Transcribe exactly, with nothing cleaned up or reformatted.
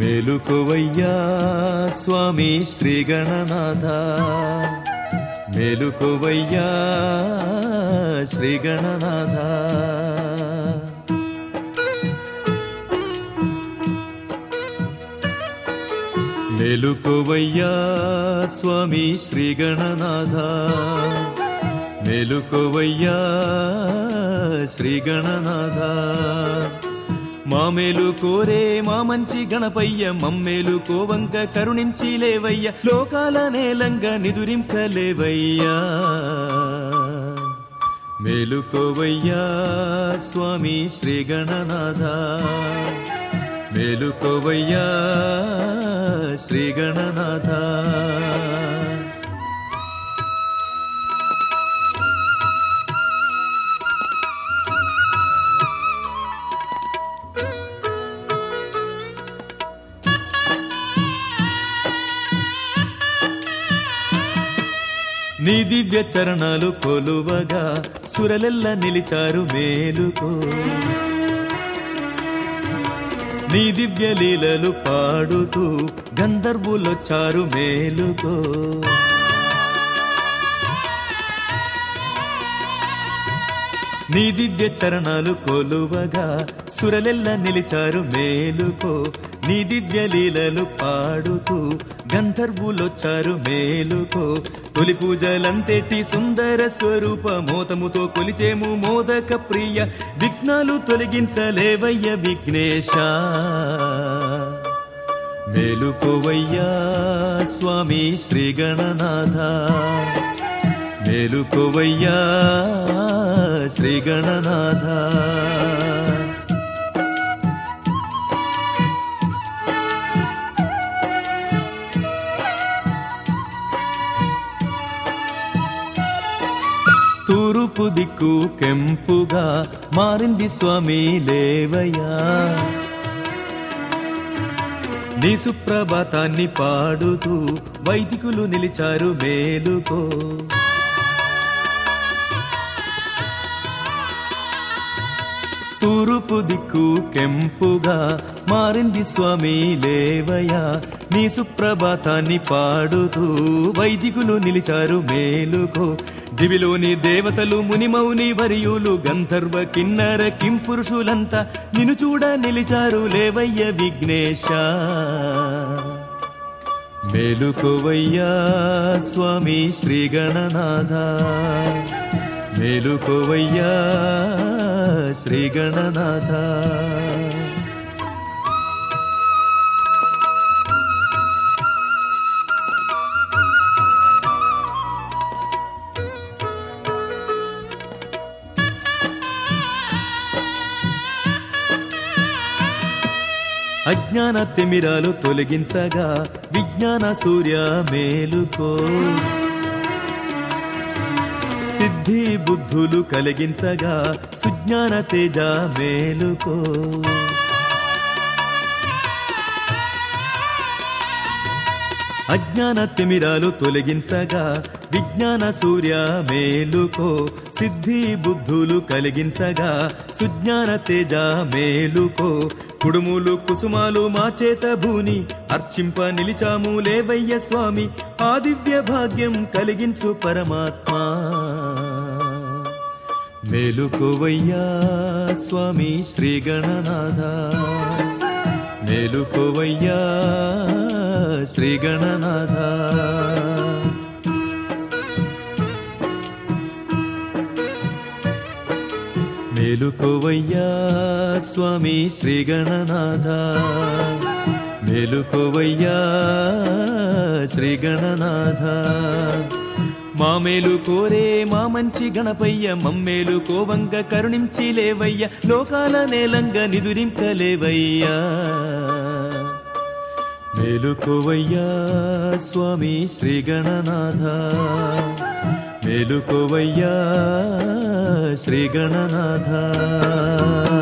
మేలుకోవయ్యా స్వామి శ్రీ గణనాథ, మేలుకోవయ్యా శ్రీ గణనాథ. మేలుకోవయ్యా స్వామి శ్రీ గణనాథ, మేలుకోవయ్యా శ్రీ గణనాథ. మా మేలు కోరే మా మంచి గణపయ్య, మమ్మేలు కోవంక కరుణించి లేవయ్య, లోకాల నేలంగ నిదురింకలేవయ్యా. మేలుకోవయ్యా స్వామి శ్రీ గణనాథ, మేలుకోవయ్యా శ్రీ గణనాథ. నీ దివ్య చరణాలు కొలువగా సురలెల్ల నిలిచారు మేలుకో, నీ దివ్య లీలలు పాడుతూ గంధర్వులొచ్చారు మేలుకో. నీ దివ్య చరణాలు కొలువగా సురలెల్ల నిలిచారు మేలుకో, నీ దివ్య లీలలు పాడుతూ గంధర్వులొచ్చారు మేలుకో. తొలి పూజలంతేటి సుందర స్వరూప, మోతముతో కొలిచేము మోదక ప్రియ, విఘ్నాలు తొలగించలేవయ్య విఘ్నేశ. మేలుకోవయ్యా స్వామి శ్రీ గణనాథ, మేలుకోవయ్యా శ్రీ గణనాథ. తూర్పు దిక్కు కెంపుగా మారింది స్వామి లేవయ్యా, నీ సుప్రభాతాన్ని పాడుతూ వైదికులు నిలిచారు మేలుకో. తూర్పు దిక్కు కెంపుగా మారింది స్వామి లేవయ్యా, నీ సుప్రభాతాన్ని పాడుతూ వైదికులు నిలిచారు మేలుకో. దివిలోని దేవతలు మునిమౌని వరియులు గంధర్వ కిన్నర కింపురుషులంతా నిన్ను చూడ నిలిచారు లేవయ్య విఘ్నేశ. మేలుకోవయ్యా స్వామి శ్రీ గణనాథ, మేలుకోవయ్యా శ్రీ గణనాథ. అజ్ఞాన తిమిరాలు తొలగించగా విజ్ఞాన సూర్య మేలుకో, సిద్ధి బుద్ధులు కలిగించగా సుజ్ఞాన తేజ మేలుకో. అజ్ఞాన తిమిరాలు తొలగించగా విజ్ఞాన సూర్య మేలుకో, సిద్ధి బుద్ధులు కలిగించగా సుజ్ఞాన తేజ మేలుకో. కుడుములు కుసుమాలు మా చేత భూని అర్చింప నిలిచాము లేవయ్య స్వామి, ఆ దివ్య భాగ్యం కలిగించు పరమాత్మా. మేలుకోవయ్యా స్వామి శ్రీ గణనాథ, మేలుకోవయ్యా శ్రీ గణనాథ. మేలుకోవయ్యా స్వామి శ్రీ గణనాథ, మేలుకోవయ్యా శ్రీ గణనాథ. మా మేలు కోరే మా మంచి గణపయ్య, మమ్మేలు కోవంగ కరుణించి లేవయ్య, లోకాల నేలంగ నిదురింకలేవయ్యా. మేలుకోవయ్యా స్వామి శ్రీ గణనాథ, మేలుకోవయ్యా శ్రీ గణనాథ.